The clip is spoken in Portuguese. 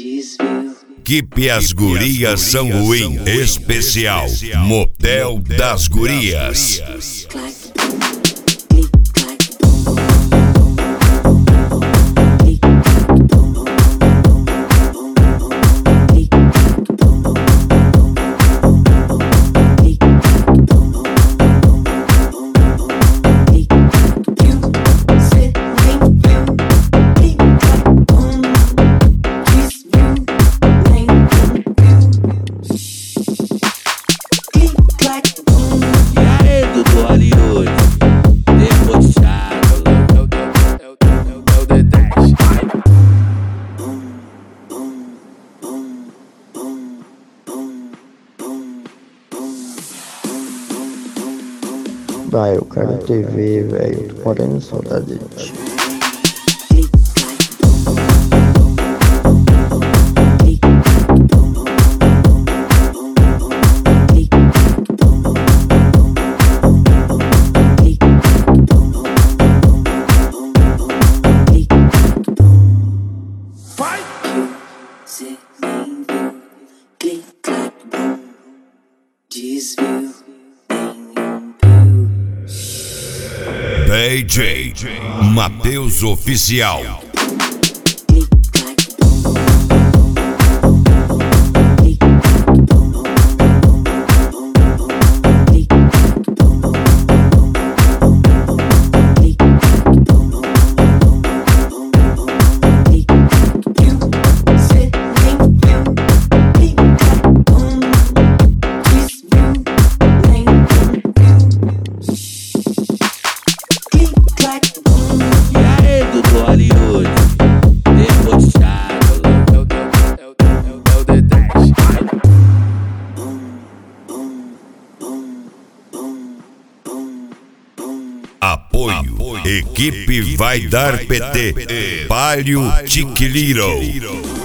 Que as gurias são ruim, especial Motel das Gurias. Vai, eu quero te ver, velho. Tô morrendo de saudade de ti. DJ Matheus Oficial. Apoio. Equipe vai dar PT. Palio Tiquiliro.